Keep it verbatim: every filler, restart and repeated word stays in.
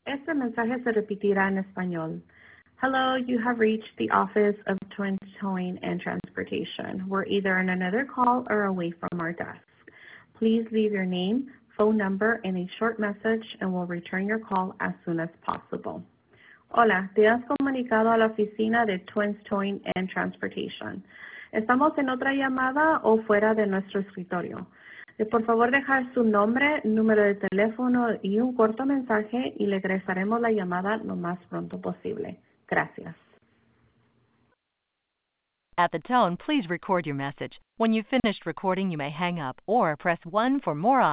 Este mensaje se repetirá en español. Hello, you have reached the office of Twins Towing and Transportation. We're either on another call or away from our desk. Please leave your name, phone number, and a short message, and we'll return your call as soon as possible. Hola, te has comunicado a la oficina de Twins Towing and Transportation. Estamos en otra llamada o fuera de nuestro escritorio. Eh, Por favor, dejar su nombre, número de teléfono y un corto mensaje y le regresaremos la llamada lo más pronto posible. Gracias. At the tone, please record your message. When you've finished recording, you may hang up or press one for more options.